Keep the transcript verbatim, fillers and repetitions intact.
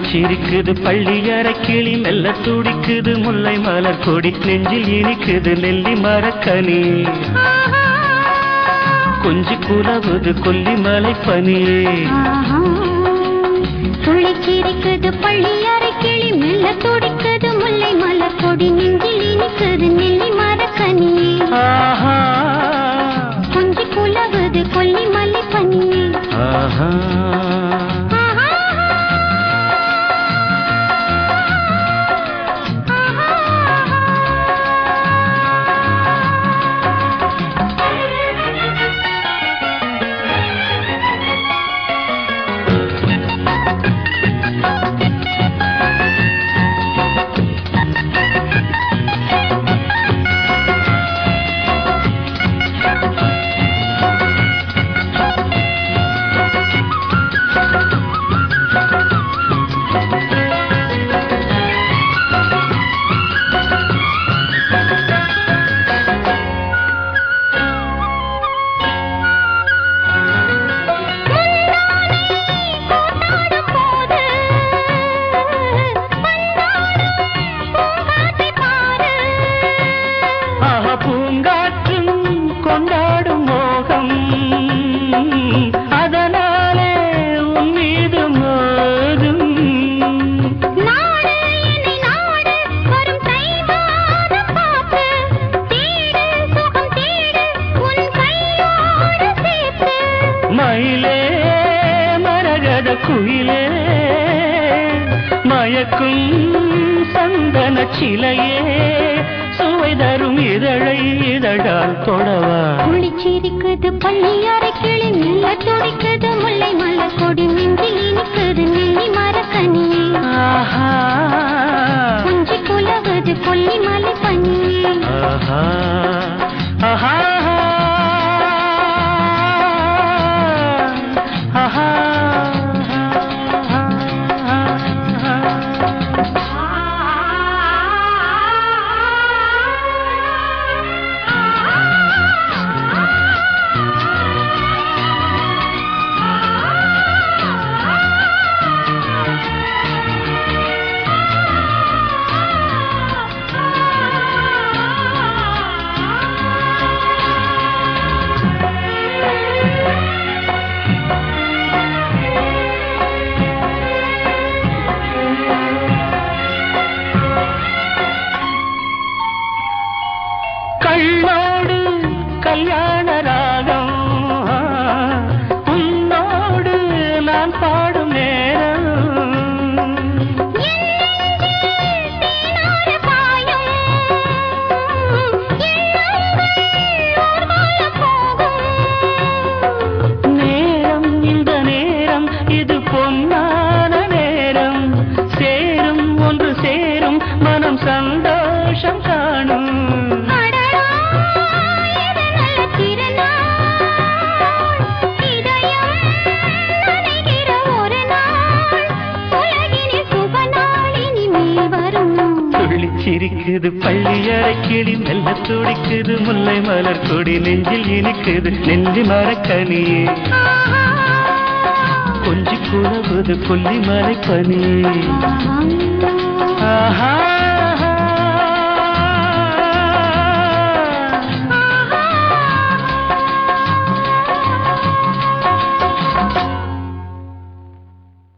குளிச்சிருக்குது பள்ளியறை கிளி மெல்ல துடிக்குது முல்லை மலர் கொடி நெஞ்சில் இனிக்குது நெல்லி மரக்கனி கொஞ்சி குலவுது கொல்லிமலை பனி குளிச்சிருக்குது பள்ளியறை கிளி மெல்ல துடிக்குது முல்லை மலர் கொடி நெஞ்சில் இனிக்குது நெல்லி மரக்கனி கொஞ்சி குலவுது கொல்லிமலை பனி ஆஹா கொண்டாடும் மோகம் அதனாலே உன் மீது மோதும் நாடு என்னை நாடு வரும் தைவானம் பார்த்து தேடு சுகம் தேடு உன் கையோடு சேர்த்து மயிலே மரகத குயிலே மயக்கும் சந்தன சிலையே சுவை தரும் இதழை இதழால் தொடவா குளிச்சிருக்குது பள்ளியறை கிளி மெல்ல துடிக்குது முல்லை மலர் கொடி நெஞ்சில் இனிக்குது நெல்லி மரக்கனி கொஞ்சி குலவுது கொல்லிமலை பனி ஆஹா ஆஹா ஆஹா கண்ணோடு கல்யாண ராகம் உன்னோடு நான் பாடும் நேரம் நேரம் இந்த நேரம் இது பொன்னான நேரம் சேரும் ஒன்று சேரும் மனம் சந்தோஷம் காணும் குளிச்சிருக்குது பள்ளியறை கிளி மெல்ல துடிக்குது முல்லை மலர் கொடி நெஞ்சில் இனிக்குது நெஞ்சி மரக்கனி கொஞ்சி குலவுது கொல்லிமலை பனி